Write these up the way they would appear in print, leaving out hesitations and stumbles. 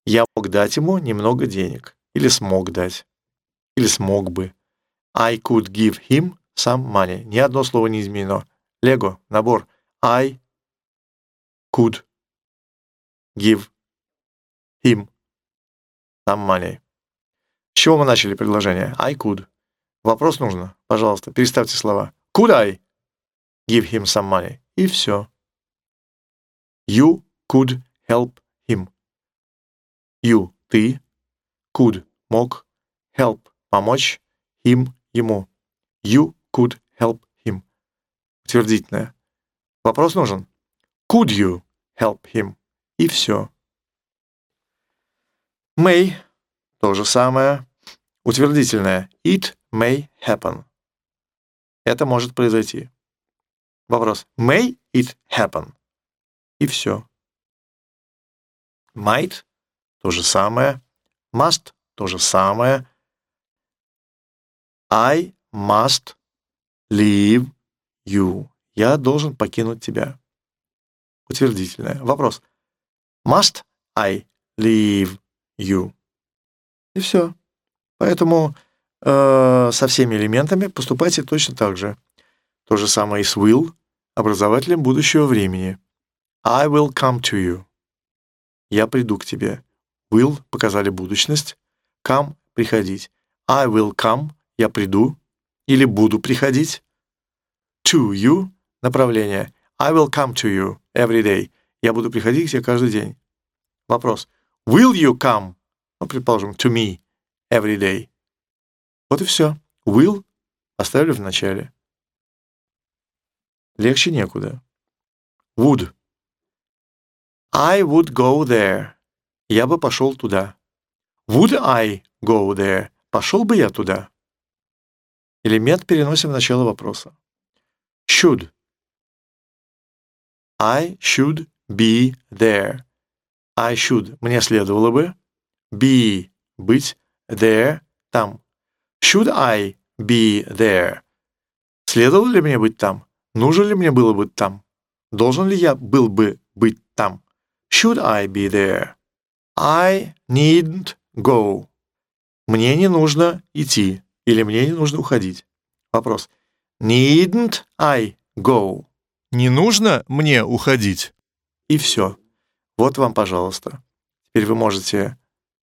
Я мог дать ему немного денег. Или смог дать. Или смог бы. I could give him some money. Ни одно слово не изменено. Лего, набор. I could give him some money. С чего мы начали предложение? I could. Вопрос нужно? Пожалуйста, переставьте слова. Could I give him some money? И все. You could help him. You, ты. Could, мог. Help, помочь. Him, ему. You could help him. Утвердительное. Вопрос нужен? Could you help him? И все. May, то же самое. Утвердительное. It may happen. Это может произойти. Вопрос. May it happen? И все. Might, то же самое. Must, то же самое. I must leave you. Я должен покинуть тебя. Утвердительное. Вопрос. Must I leave you? И все. Поэтому со всеми элементами поступайте точно так же. То же самое и с will, образователем будущего времени. I will come to you. Я приду к тебе. Will показали будущность. Come — приходить. I will come — я приду или буду приходить. To you — направление. I will come to you every day. Я буду приходить к тебе каждый день. Вопрос. Will you come? Ну, предположим, to me every day. Вот и все. Will оставили в начале. Легче некуда. Would. I would go there. Я бы пошел туда. Would I go there? Пошел бы я туда. Элемент переносим в начало вопроса. Should. I should be there. I should. Мне следовало бы. Be. Быть. There. Там. Should I be there? Следовало ли мне быть там? Нужно ли мне было быть там? Должен ли я был бы быть там? Should I be there? I needn't go. Мне не нужно идти. Или мне не нужно уходить. Вопрос. Needn't I go? Не нужно мне уходить? И все. Вот вам, пожалуйста. Теперь вы можете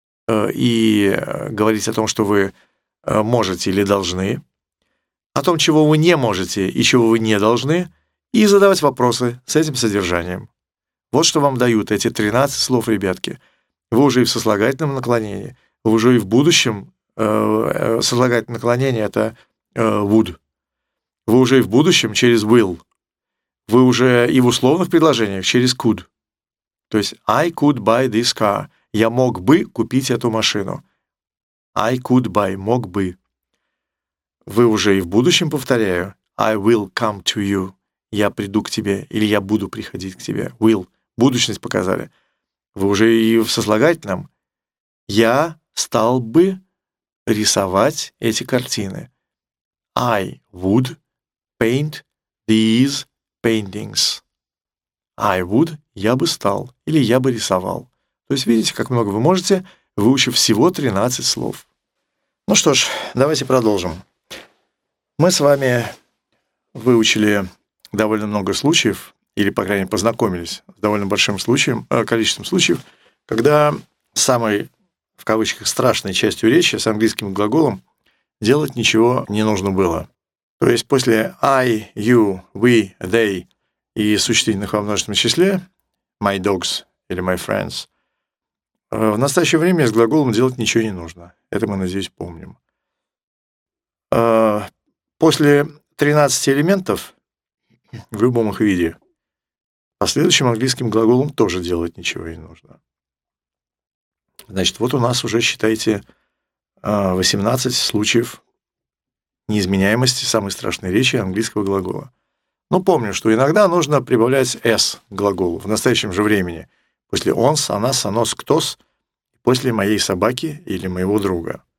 говорить о том, что вы можете или должны, о том, чего вы не можете и чего вы не должны, и задавать вопросы с этим содержанием. Вот что вам дают эти 13 слов, ребятки. Вы уже и в сослагательном наклонении, вы уже и в будущем сослагательное наклонение — это would. Вы уже и в будущем через will. Вы уже и в условных предложениях через could. То есть I could buy this car. Я мог бы купить эту машину. I could buy. Мог бы. Вы уже и в будущем, повторяю. I will come to you. Я приду к тебе. Или я буду приходить к тебе. Will. Будущность показали. Вы уже и в сослагательном. Я стал бы рисовать эти картины. I would paint these paintings. I would — я бы стал, или я бы рисовал. То есть видите, как много вы можете, выучив всего 13 слов. Ну что ж, давайте продолжим. Мы с вами выучили довольно много случаев, или, по крайней мере, познакомились с довольно большим количеством случаев, когда самой, в кавычках, страшной частью речи с английским глаголом делать ничего не нужно было. То есть после I, you, we, they и существительных во множественном числе my dogs или my friends в настоящее время с глаголом делать ничего не нужно. Это мы, надеюсь, помним. После 13 элементов в любом их виде последующим английским глаголом тоже делать ничего не нужно. Значит, вот у нас уже, считайте, 18 случаев неизменяемости самой страшной речи английского глагола. Но помню, что иногда нужно прибавлять «s» к глаголу в настоящем же времени. После «онс», «анас», «анос», «ктос», после «моей собаки» или «моего друга».